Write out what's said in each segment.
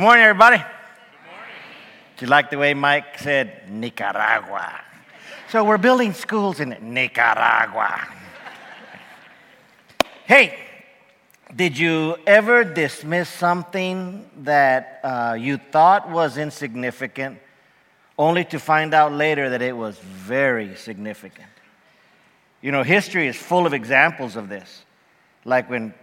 morning, everybody. Good morning. Do you like the way Mike said Nicaragua? So we're building schools in Nicaragua. Hey, did you ever dismiss something that you thought was insignificant, only to find out later that it was very significant? You know, history is full of examples of this. Like when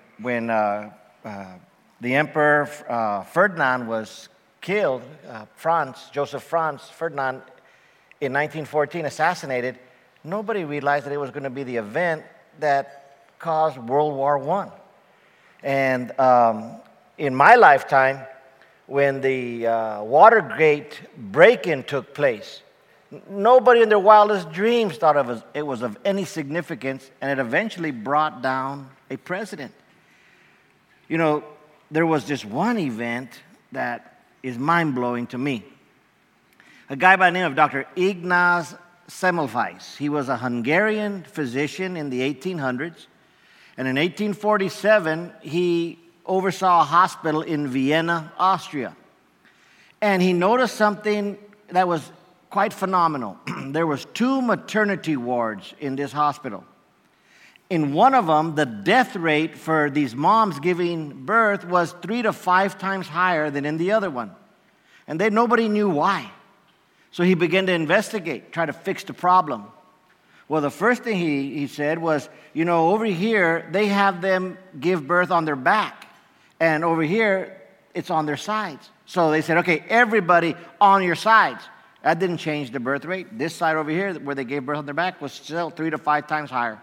the Emperor Ferdinand was killed, Joseph Franz Ferdinand, in 1914, assassinated, nobody realized that it was going to be the event that caused World War I. And in my lifetime, when the Watergate break-in took place, nobody in their wildest dreams thought it was of any significance, and it eventually brought down a president. You know, there was this one event that is mind-blowing to me. A guy by the name of Dr. Ignaz Semmelweis. He was a Hungarian physician in the 1800s, and in 1847, he oversaw a hospital in Vienna, Austria. And he noticed something that was quite phenomenal. There was 2 maternity wards in this hospital. In one of them, the death rate for these moms giving birth was 3 to 5 times higher than in the other one. And nobody knew why. So he began to investigate, try to fix the problem. Well, the first thing he said was, you know, over here, they have them give birth on their back. And over here, it's on their sides. So they said, okay, everybody on your sides. That didn't change the birth rate. This side over here, where they gave birth on their back, was still 3 to 5 times higher.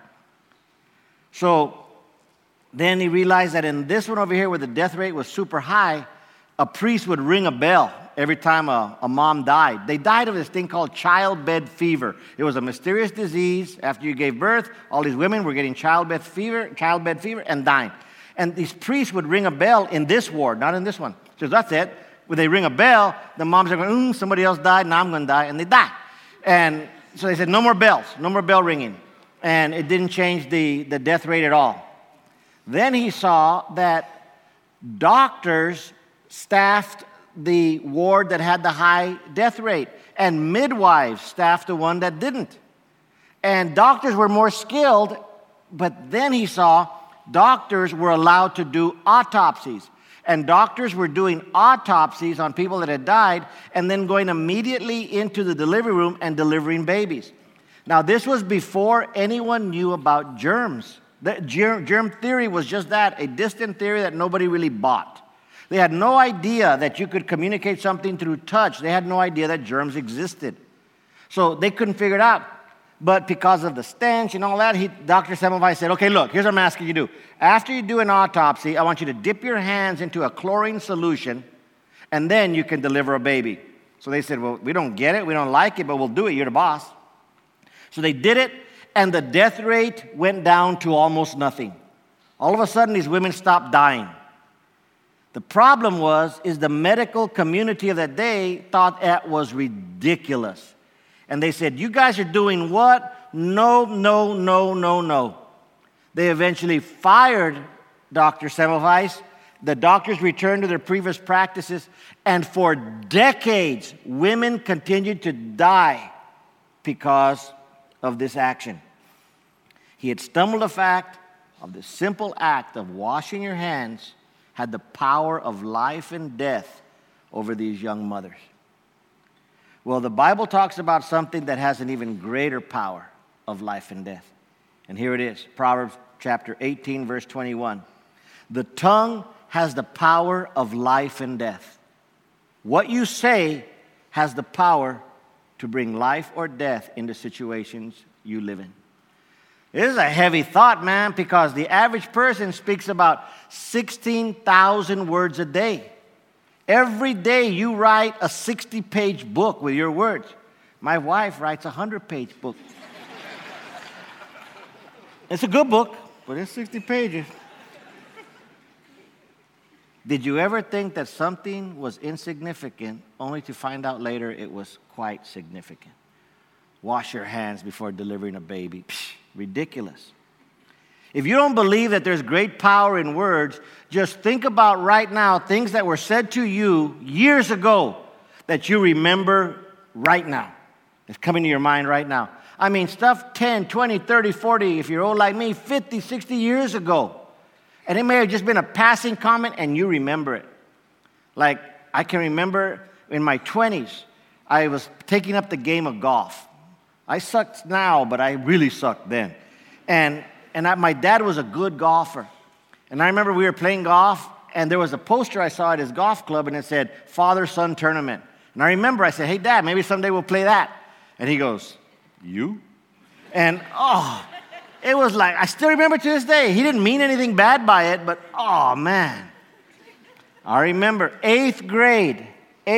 So then he realized that in this one over here, where the death rate was super high, a priest would ring a bell every time a mom died. They died of this thing called childbed fever. It was a mysterious disease. After you gave birth, all these women were getting childbed fever, and dying. And these priests would ring a bell in this ward, not in this one. So that's it. When they ring a bell, the moms are going, somebody else died, now I'm going to die, and they die. And so they said, no more bells, no more bell ringing. And it didn't change the death rate at all. Then he saw that doctors staffed the ward that had the high death rate, and midwives staffed the one that didn't. And doctors were more skilled, but then he saw doctors were allowed to do autopsies. And doctors were doing autopsies on people that had died and then going immediately into the delivery room and delivering babies. Now, this was before anyone knew about germs. The germ theory was just that, a distant theory that nobody really bought. They had no idea that you could communicate something through touch. They had no idea that germs existed. So they couldn't figure it out. But because of the stench and all that, Dr. Semmelweis said, okay, look, here's what I'm asking you to do. After you do an autopsy, I want you to dip your hands into a chlorine solution, and then you can deliver a baby. So they said, well, we don't get it, we don't like it, but we'll do it, you're the boss. So they did it, and the death rate went down to almost nothing. All of a sudden, these women stopped dying. The problem is the medical community of that day thought that was ridiculous. And they said, you guys are doing what? No, no, no, no, no. They eventually fired Dr. Semmelweis. The doctors returned to their previous practices. And for decades, women continued to die because of this action. He had stumbled the fact of the simple act of washing your hands had the power of life and death over these young mothers. Well, the Bible talks about something that has an even greater power of life and death. And here it is, Proverbs chapter 18, verse 21. The tongue has the power of life and death. What you say has the power to bring life or death into situations you live in. This is a heavy thought, man, because the average person speaks about 16,000 words a day. Every day you write a 60-page book with your words. My wife writes a 100-page book. It's a good book, but it's 60 pages. Did you ever think that something was insignificant only to find out later it was quite significant? Wash your hands before delivering a baby. Psh, ridiculous. If you don't believe that there's great power in words, just think about right now things that were said to you years ago that you remember right now. It's coming to your mind right now. I mean, stuff 10, 20, 30, 40, if you're old like me, 50, 60 years ago. And it may have just been a passing comment and you remember it. Like, I can remember in my 20s, I was taking up the game of golf. I sucked now, but I really sucked then. My dad was a good golfer. And I remember we were playing golf, and there was a poster I saw at his golf club, and it said, Father-Son Tournament. And I remember I said, hey, Dad, maybe someday we'll play that. And he goes, you? And, it was like, I still remember to this day. He didn't mean anything bad by it, but, man. I remember 8th grade,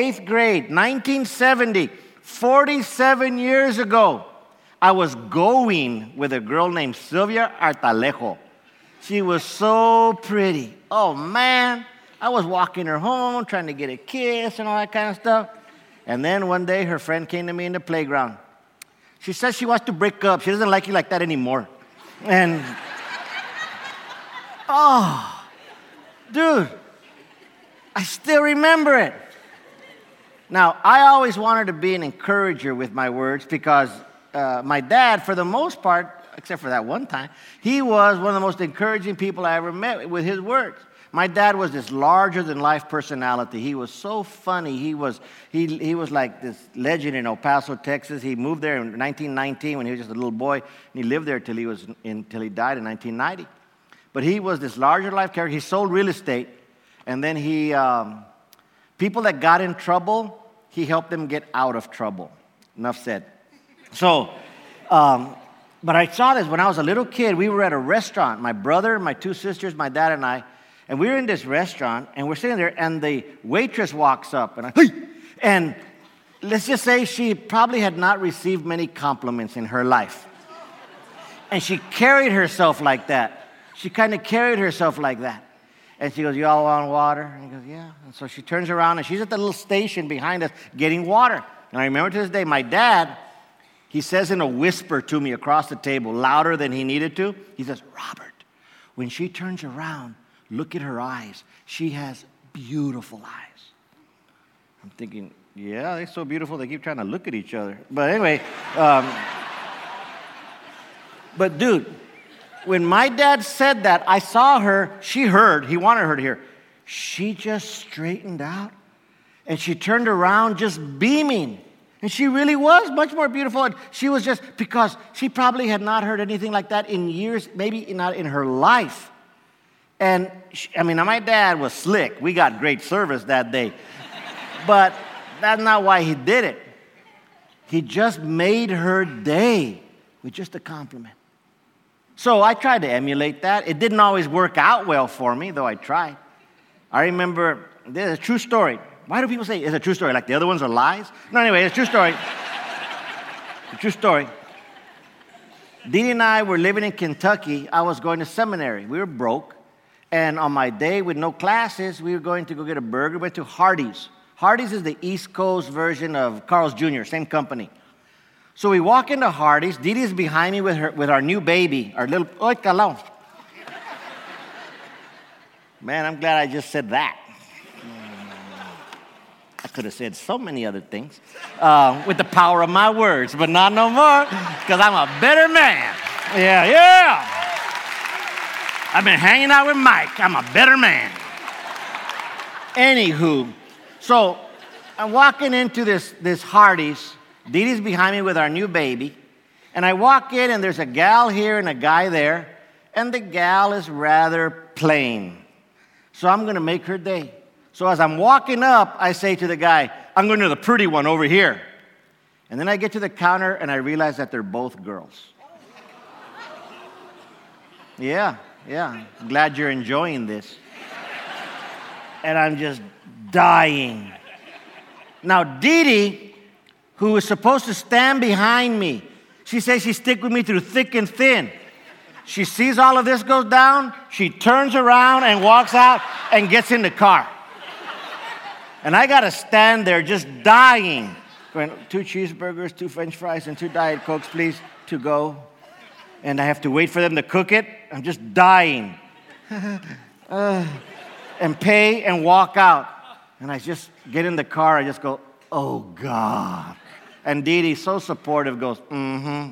1970, 47 years ago. I was going with a girl named Sylvia Artalejo. She was so pretty. Oh, man. I was walking her home, trying to get a kiss and all that kind of stuff. And then one day, her friend came to me in the playground. She says she wants to break up. She doesn't like you like that anymore. And, dude, I still remember it. Now, I always wanted to be an encourager with my words because my dad, for the most part, except for that one time, he was one of the most encouraging people I ever met with his words. My dad was this larger-than-life personality. He was so funny. He was like this legend in El Paso, Texas. He moved there in 1919 when he was just a little boy, and he lived there till he died in 1990. But he was this larger-than-life character. He sold real estate, and then people that got in trouble, he helped them get out of trouble. Enough said. So, but I saw this when I was a little kid. We were at a restaurant, my brother, my 2 sisters, my dad, and I. And we were in this restaurant, and we're sitting there, and the waitress walks up, and let's just say she probably had not received many compliments in her life. And she carried herself like that. She kind of carried herself like that. And she goes, you all want water? And he goes, yeah. And so she turns around, and she's at the little station behind us getting water. And I remember to this day, my dad, he says in a whisper to me across the table, louder than he needed to, he says, Robert, when she turns around, look at her eyes. She has beautiful eyes. I'm thinking, yeah, they're so beautiful, they keep trying to look at each other. But anyway, but dude, when my dad said that, I saw her, she heard, he wanted her to hear. She just straightened out, and she turned around just beaming. And she really was much more beautiful. And she was just, because she probably had not heard anything like that in years, maybe not in her life. And, my dad was slick. We got great service that day. But that's not why he did it. He just made her day with just a compliment. So I tried to emulate that. It didn't always work out well for me, though I tried. I remember, there's a true story. Why do people say it's a true story? Like the other ones are lies? No, anyway, it's a true story. A true story. Dee and I were living in Kentucky. I was going to seminary. We were broke. And on my day with no classes, we were going to go get a burger. We went to Hardee's. Hardee's is the East Coast version of Carl's Jr., same company. So we walk into Hardee's. Dee is behind me with our new baby, our little, oy, calao. Man, I'm glad I just said that. I could have said so many other things with the power of my words, but not no more, because I'm a better man. Yeah. I've been hanging out with Mike. I'm a better man. Anywho, so I'm walking into this Hardee's. Dee behind me with our new baby. And I walk in, and there's a gal here and a guy there. And the gal is rather plain. So I'm going to make her day. So as I'm walking up, I say to the guy, I'm going to the pretty one over here. And then I get to the counter, and I realize that they're both girls. Yeah. Glad you're enjoying this. And I'm just dying. Now, Dee, who was supposed to stand behind me, she says she'd stick with me through thick and thin. She sees all of this goes down. She turns around and walks out and gets in the car. And I got to stand there just dying. Going, 2 cheeseburgers, 2 French fries, and 2 Diet Cokes, please, to go. And I have to wait for them to cook it. I'm just dying. And pay and walk out. And I just get in the car. I just go, oh, God. And Dee Dee, so supportive, goes, mm-hmm.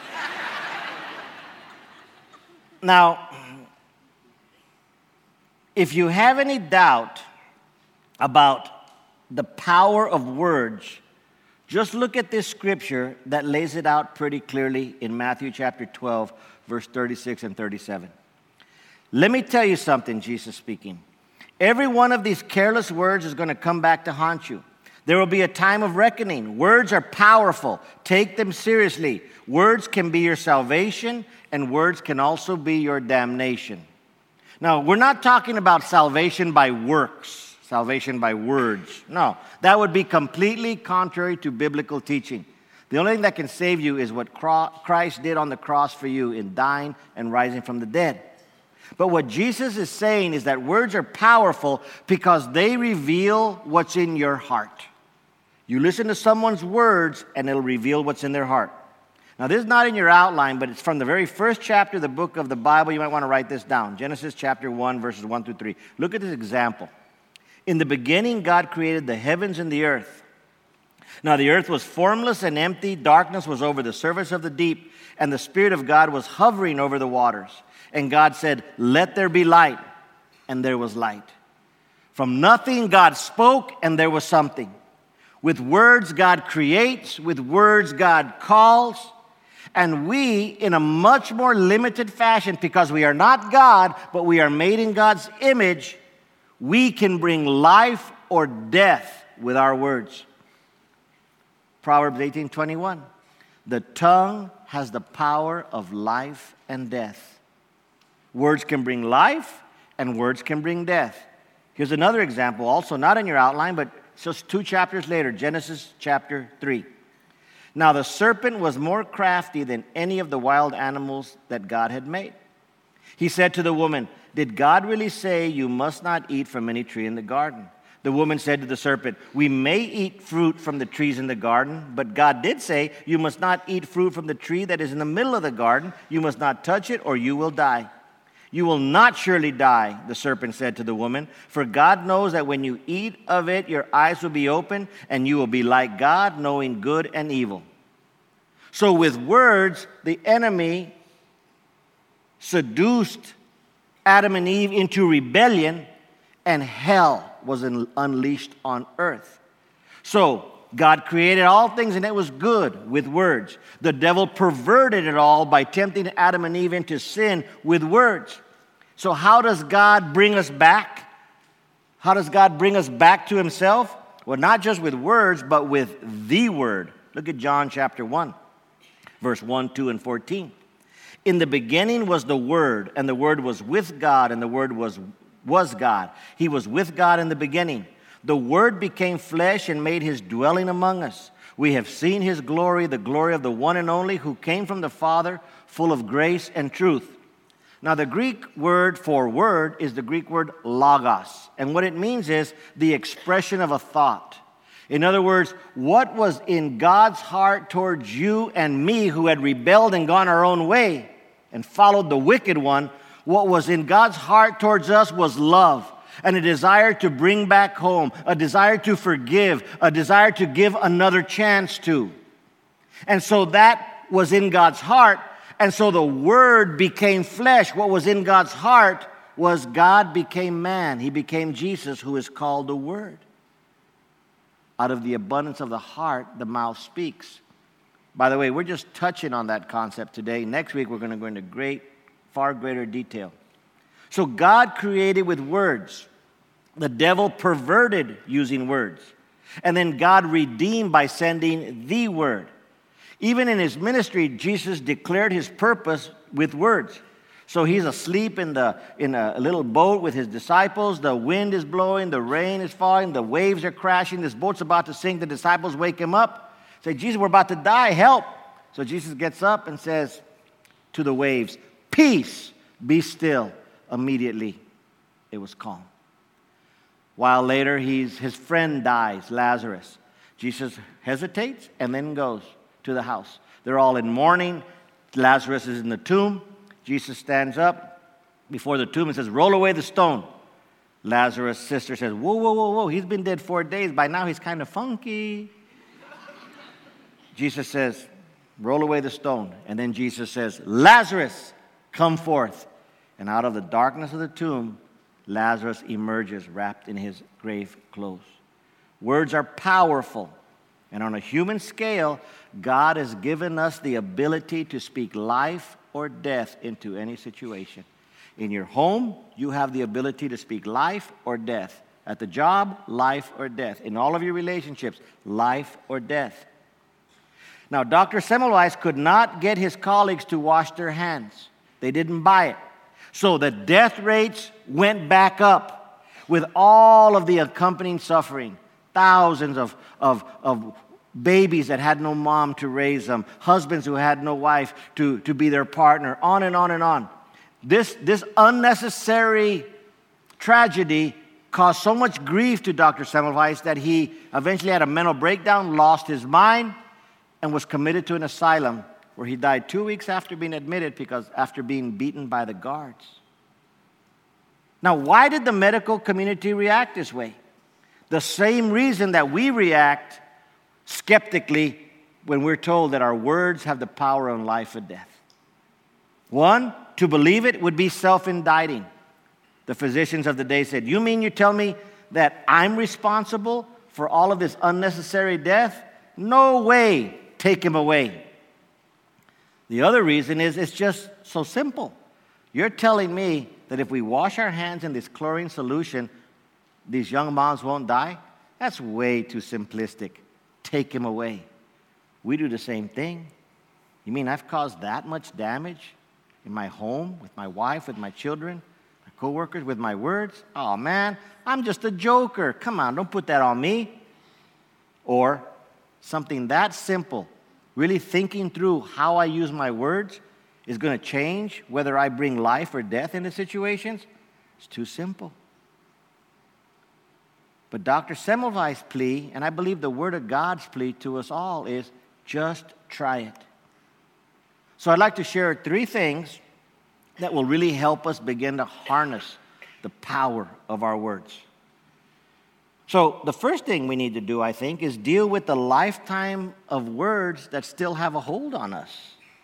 Now, if you have any doubt about the power of words, just look at this scripture that lays it out pretty clearly in Matthew chapter 12, verse 36 and 37. Let me tell you something, Jesus speaking. Every one of these careless words is going to come back to haunt you. There will be a time of reckoning. Words are powerful. Take them seriously. Words can be your salvation, and words can also be your damnation. Now, we're not talking about salvation by works, salvation by words. No, that would be completely contrary to biblical teaching. The only thing that can save you is what Christ did on the cross for you in dying and rising from the dead. But what Jesus is saying is that words are powerful because they reveal what's in your heart. You listen to someone's words, and it'll reveal what's in their heart. Now, this is not in your outline, but it's from the very first chapter of the book of the Bible. You might want to write this down. Genesis chapter 1, verses 1 through 3. Look at this example. In the beginning, God created the heavens and the earth. Now, the earth was formless and empty. Darkness was over the surface of the deep, and the Spirit of God was hovering over the waters. And God said, "Let there be light." And there was light. From nothing, God spoke, and there was something. With words, God creates. With words, God calls. And we, in a much more limited fashion, because we are not God, but we are made in God's image, we can bring life or death with our words. Proverbs 18:21. The tongue has the power of life and death. Words can bring life, and words can bring death. Here's another example, also not in your outline, but just 2 chapters later, Genesis chapter 3. Now the serpent was more crafty than any of the wild animals that God had made. He said to the woman, "Did God really say you must not eat from any tree in the garden?" The woman said to the serpent, "We may eat fruit from the trees in the garden, but God did say you must not eat fruit from the tree that is in the middle of the garden. You must not touch it, or you will die." "You will not surely die," the serpent said to the woman, "for God knows that when you eat of it, your eyes will be open, and you will be like God, knowing good and evil." So with words, the enemy seduced Adam and Eve into rebellion, and hell was unleashed on earth. So God created all things, and it was good with words. The devil perverted it all by tempting Adam and Eve into sin with words. So how does God bring us back? How does God bring us back to himself? Well, not just with words, but with the word. Look at John chapter 1, verse 1, 2, and 14. In the beginning was the Word, and the Word was with God, and the Word was God. He was with God in the beginning. The Word became flesh and made his dwelling among us. We have seen his glory, the glory of the one and only who came from the Father, full of grace and truth. Now, the Greek word for word is the Greek word logos. And what it means is the expression of a thought. In other words, what was in God's heart towards you and me who had rebelled and gone our own way and followed the wicked one, what was in God's heart towards us was love and a desire to bring back home, a desire to forgive, a desire to give another chance to. And so that was in God's heart. And so the Word became flesh. What was in God's heart was God became man. He became Jesus, who is called the Word. Out of the abundance of the heart, the mouth speaks. By the way, we're just touching on that concept today. Next week, we're going to go into far greater detail. So God created with words. The devil perverted using words. And then God redeemed by sending the Word. Even in his ministry, Jesus declared his purpose with words. So he's asleep in a little boat with his disciples. The wind is blowing, the rain is falling, the waves are crashing. This boat's about to sink. The disciples wake him up. Say, "Jesus, we're about to die. Help." So Jesus gets up and says to the waves, "Peace, be still." Immediately, it was calm. While later, his friend dies, Lazarus. Jesus hesitates and then goes to the house. They're all in mourning. Lazarus is in the tomb. Jesus stands up before the tomb and says, roll away the stone. Lazarus' sister says, whoa, whoa, whoa, whoa, he's been dead 4 days. By now he's kind of funky. Jesus says, roll away the stone. And then Jesus says, Lazarus, come forth. And out of the darkness of the tomb, Lazarus emerges wrapped in his grave clothes. Words are powerful. And on a human scale, God has given us the ability to speak life or death into any situation. In your home, you have the ability to speak life or death. At the job, life or death. In all of your relationships, life or death. Now, Dr. Semmelweis could not get his colleagues to wash their hands. They didn't buy it. So the death rates went back up with all of the accompanying suffering. Thousands of babies that had no mom to raise them. Husbands who had no wife to be their partner. On and on and on. This unnecessary tragedy caused so much grief to Dr. Semmelweis that he eventually had a mental breakdown, lost his mind, and was committed to an asylum where he died 2 weeks after being admitted because after being beaten by the guards. Now, why did the medical community react this way? The same reason that we react skeptically when we're told that our words have the power on life or death. One, to believe it would be self-indicting. The physicians of the day said, you mean you tell me that I'm responsible for all of this unnecessary death? No way. Take him away. The other reason is it's just so simple. You're telling me that if we wash our hands in this chlorine solution, these young moms won't die? That's way too simplistic. Take him away. We do the same thing. You mean I've caused that much damage in my home, with my wife, with my children, my coworkers, with my words? Oh, man, I'm just a joker. Come on, don't put that on me. Or something that simple, really thinking through how I use my words is going to change whether I bring life or death into situations. It's too simple. But Dr. Semmelweis' plea, and I believe the Word of God's plea to us all is just try it. So I'd like to share 3 things that will really help us begin to harness the power of our words. So the first thing we need to do, I think, is deal with the lifetime of words that still have a hold on us.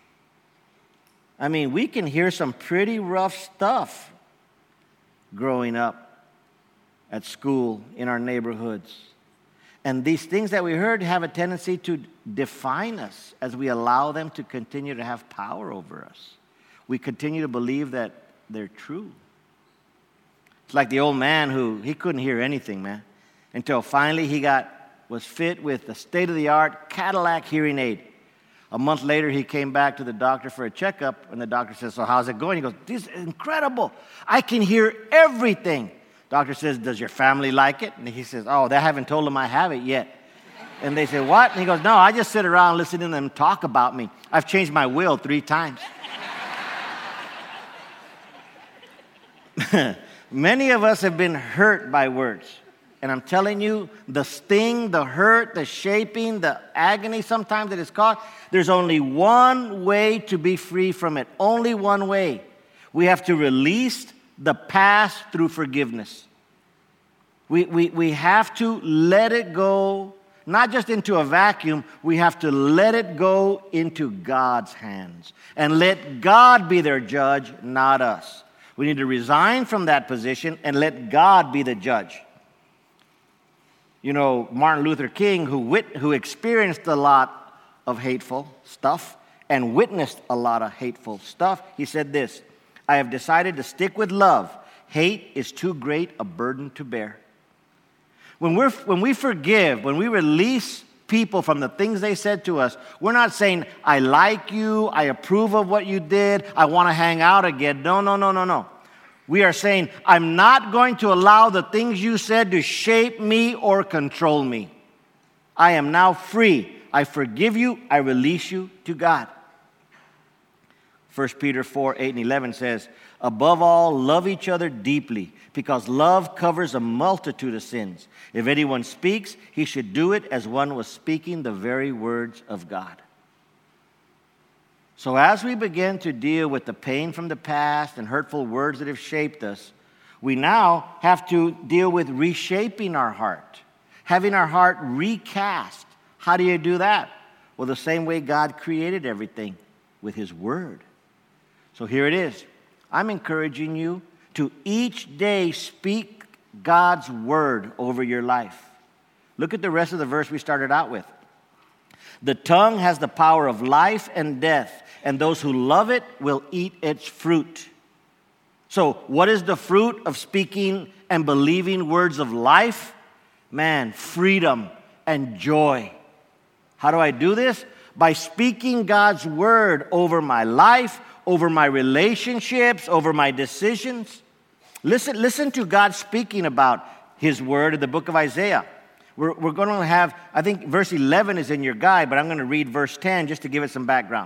I mean, we can hear some pretty rough stuff growing up at school, in our neighborhoods. And these things that we heard have a tendency to define us as we allow them to continue to have power over us. We continue to believe that they're true. It's like the old man he couldn't hear anything, man, until finally he was fit with the state-of-the-art Cadillac hearing aid. A month later, he came back to the doctor for a checkup, and the doctor says, so how's it going? He goes, this is incredible. I can hear everything. Doctor says, does your family like it? And he says, oh, they haven't told him I have it yet. And they say, what? And he goes, no, I just sit around listening to them talk about me. I've changed my will 3 times. Many of us have been hurt by words. And I'm telling you, the sting, the hurt, the shaping, the agony sometimes that it's caused, there's only one way to be free from it. Only one way. We have to release the past through forgiveness. We have to let it go, not just into a vacuum, we have to let it go into God's hands. And let God be their judge, not us. We need to resign from that position and let God be the judge. You know, Martin Luther King, who experienced a lot of hateful stuff and witnessed a lot of hateful stuff, he said this, I have decided to stick with love. Hate is too great a burden to bear. When we forgive, when we release people from the things they said to us, we're not saying, I like you, I approve of what you did, I want to hang out again. No. We are saying, I'm not going to allow the things you said to shape me or control me. I am now free. I forgive you. I release you to God. 1 Peter 4, 8 and 11 says, above all, love each other deeply, because love covers a multitude of sins. If anyone speaks, he should do it as one was speaking the very words of God. So as we begin to deal with the pain from the past and hurtful words that have shaped us, we now have to deal with reshaping our heart, having our heart recast. How do you do that? Well, the same way God created everything, with His Word. So here it is. I'm encouraging you to each day speak God's Word over your life. Look at the rest of the verse we started out with. The tongue has the power of life and death, and those who love it will eat its fruit. So what is the fruit of speaking and believing words of life? Man, freedom and joy. How do I do this? By speaking God's Word over my life, over my relationships, over my decisions. Listen to God speaking about His Word in the book of Isaiah. We're going to have, I think verse 11 is in your guide, but I'm going to read verse 10 just to give it some background.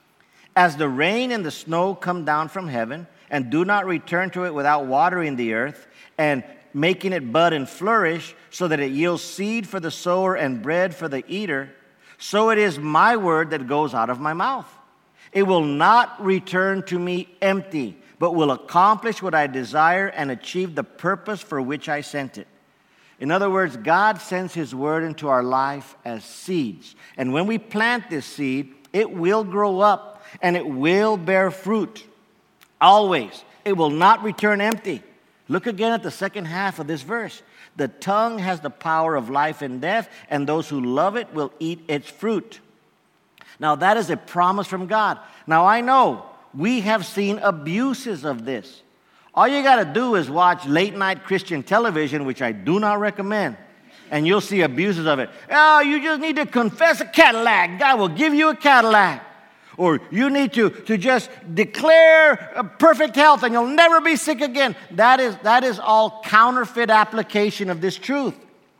As the rain and the snow come down from heaven and do not return to it without watering the earth and making it bud and flourish so that it yields seed for the sower and bread for the eater, so it is my word that goes out of my mouth. It will not return to me empty, but will accomplish what I desire and achieve the purpose for which I sent it. In other words, God sends His Word into our life as seeds. And when we plant this seed, it will grow up and it will bear fruit. Always. It will not return empty. Look again at the second half of this verse. The tongue has the power of life and death, and those who love it will eat its fruit. Now, that is a promise from God. Now, I know we have seen abuses of this. All you got to do is watch late-night Christian television, which I do not recommend, and you'll see abuses of it. Oh, you just need to confess a Cadillac. God will give you a Cadillac. Or you need to just declare perfect health and you'll never be sick again. That is all counterfeit application of this truth.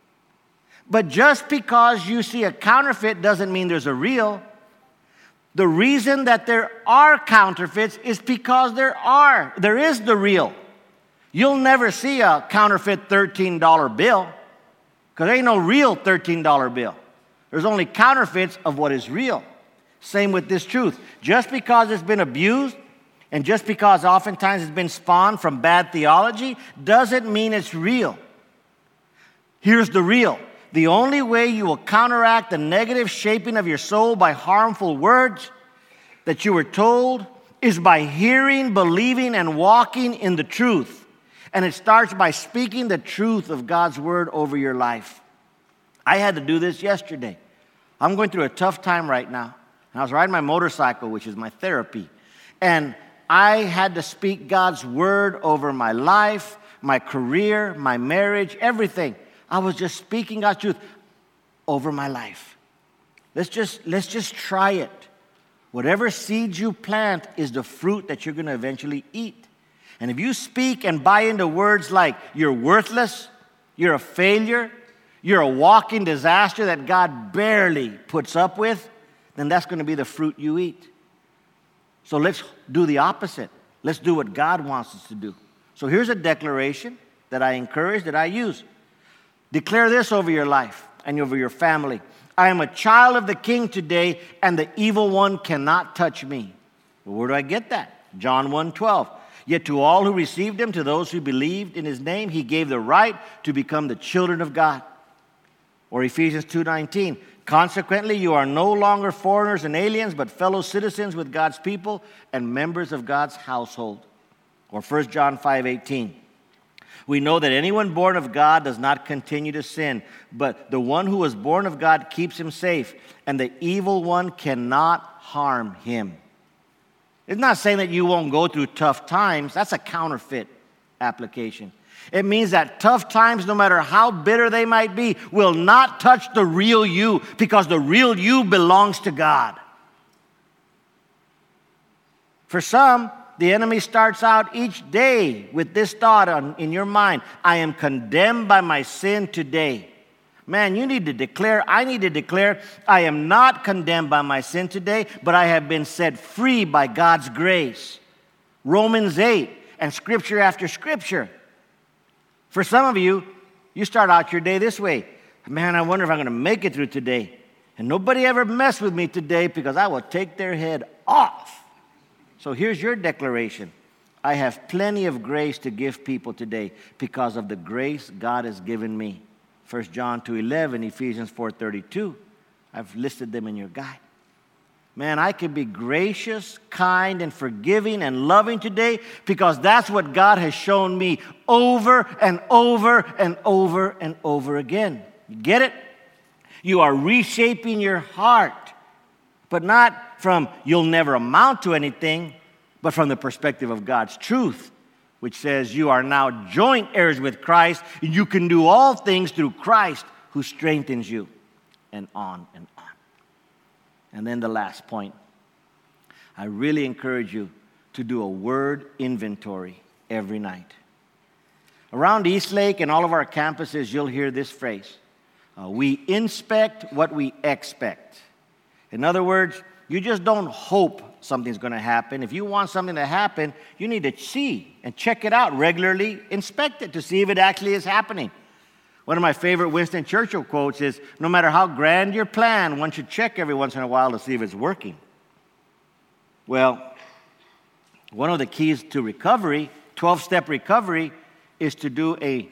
But just because you see a counterfeit doesn't mean there's a real. The reason that there are counterfeits is because there is the real. You'll never see a counterfeit $13 bill because there ain't no real $13 bill. There's only counterfeits of what is real. Same with this truth. Just because it's been abused and just because oftentimes it's been spawned from bad theology doesn't mean it's real. Here's the real. The only way you will counteract the negative shaping of your soul by harmful words that you were told is by hearing, believing, and walking in the truth. And it starts by speaking the truth of God's Word over your life. I had to do this yesterday. I'm going through a tough time right now. And I was riding my motorcycle, which is my therapy. And I had to speak God's Word over my life, my career, my marriage, everything. I was just speaking God's truth over my life. Let's just try it. Whatever seeds you plant is the fruit that you're going to eventually eat. And if you speak and buy into words like you're worthless, you're a failure, you're a walking disaster that God barely puts up with, then that's going to be the fruit you eat. So let's do the opposite. Let's do what God wants us to do. So here's a declaration that I encourage, that I use. Declare this over your life and over your family. I am a child of the King today, and the evil one cannot touch me. Well, where do I get that? John 1:12. Yet to all who received him, to those who believed in his name, he gave the right to become the children of God. Or Ephesians 2:19. Consequently, you are no longer foreigners and aliens, but fellow citizens with God's people and members of God's household. Or 1 John 5:18. We know that anyone born of God does not continue to sin, but the one who is born of God keeps him safe, and the evil one cannot harm him. It's not saying that you won't go through tough times. That's a counterfeit application. It means that tough times, no matter how bitter they might be, will not touch the real you, because the real you belongs to God. For some, the enemy starts out each day with this thought in your mind: I am condemned by my sin today. Man, you need to declare, I need to declare, I am not condemned by my sin today, but I have been set free by God's grace. Romans 8 and scripture after scripture. For some of you, you start out your day this way: man, I wonder if I'm going to make it through today. And nobody ever mess with me today because I will take their head off. So here's your declaration. I have plenty of grace to give people today because of the grace God has given me. 1 John 2:11, Ephesians 4:32. I've listed them in your guide. Man, I can be gracious, kind, and forgiving and loving today because that's what God has shown me over and over and over and over again. You get it? You are reshaping your heart, but not from you'll never amount to anything, but from the perspective of God's truth, which says you are now joint heirs with Christ, and you can do all things through Christ who strengthens you, and on and on. And then the last point. I really encourage you to do a word inventory every night. Around Eastlake and all of our campuses, you'll hear this phrase. We inspect what we expect. In other words, you just don't hope something's going to happen. If you want something to happen, you need to see and check it out regularly, inspect it to see if it actually is happening. One of my favorite Winston Churchill quotes is, no matter how grand your plan, one should check every once in a while to see if it's working. Well, one of the keys to recovery, 12-step recovery, is to do a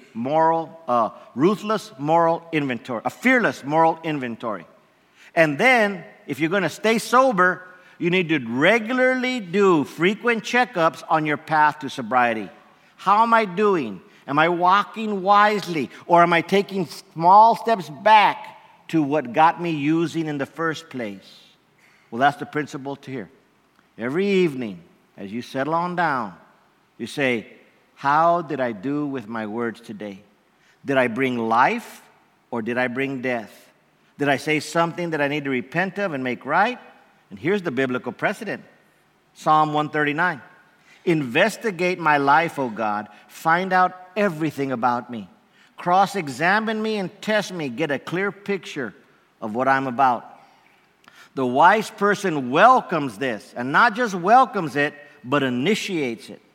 ruthless moral inventory, a fearless moral inventory. And then, if you're going to stay sober, you need to regularly do frequent checkups on your path to sobriety. How am I doing? Am I walking wisely? Or am I taking small steps back to what got me using in the first place? Well, that's the principle to here. Every evening, as you settle on down, you say, how did I do with my words today? Did I bring life or did I bring death? Did I say something that I need to repent of and make right? And here's the biblical precedent. Psalm 139. Investigate my life, O God. Find out everything about me. Cross-examine me and test me. Get a clear picture of what I'm about. The wise person welcomes this, and not just welcomes it, but initiates it.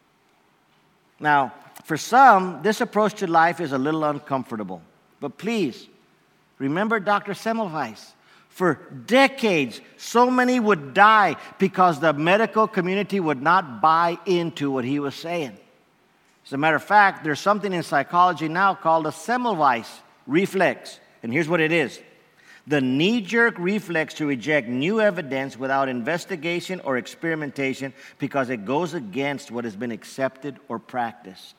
Now, for some, this approach to life is a little uncomfortable. But please, remember Dr. Semmelweis. For decades, so many would die because the medical community would not buy into what he was saying. As a matter of fact, there's something in psychology now called a Semmelweis reflex. And here's what it is. The knee-jerk reflex to reject new evidence without investigation or experimentation because it goes against what has been accepted or practiced.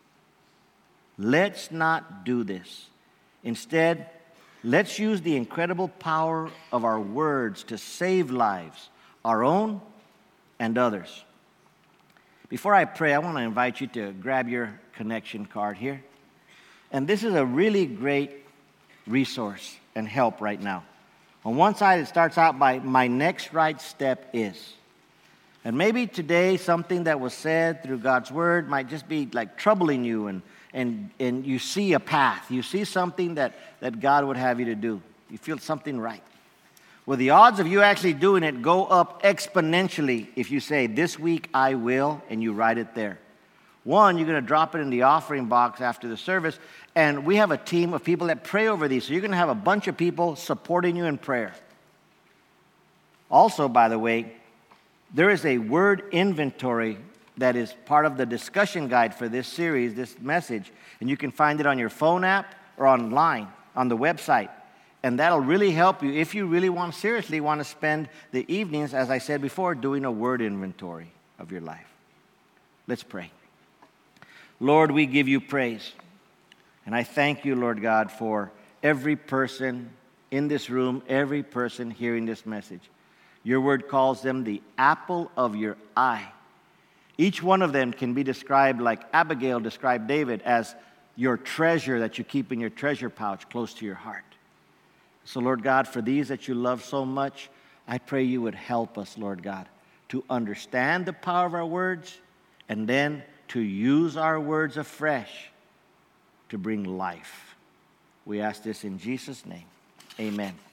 Let's not do this. Instead, let's use the incredible power of our words to save lives, our own and others. Before I pray, I want to invite you to grab your connection card here. And this is a really great resource and help right now. On one side, it starts out by, my next right step is. And maybe today, something that was said through God's word might just be like troubling you and you see a path. You see something that God would have you to do. You feel something right. Well, the odds of you actually doing it go up exponentially if you say, this week I will, and you write it there. One, you're going to drop it in the offering box after the service, and we have a team of people that pray over these. So you're going to have a bunch of people supporting you in prayer. Also, by the way, there is a word inventory that is part of the discussion guide for this series, this message. And you can find it on your phone app or online on the website. And that'll really help you if you really seriously want to spend the evenings, as I said before, doing a word inventory of your life. Let's pray. Lord, we give you praise. And I thank you, Lord God, for every person in this room, every person hearing this message. Your word calls them the apple of your eye. Each one of them can be described like Abigail described David as your treasure that you keep in your treasure pouch close to your heart. So, Lord God, for these that you love so much, I pray you would help us, Lord God, to understand the power of our words and then to use our words afresh to bring life. We ask this in Jesus' name. Amen.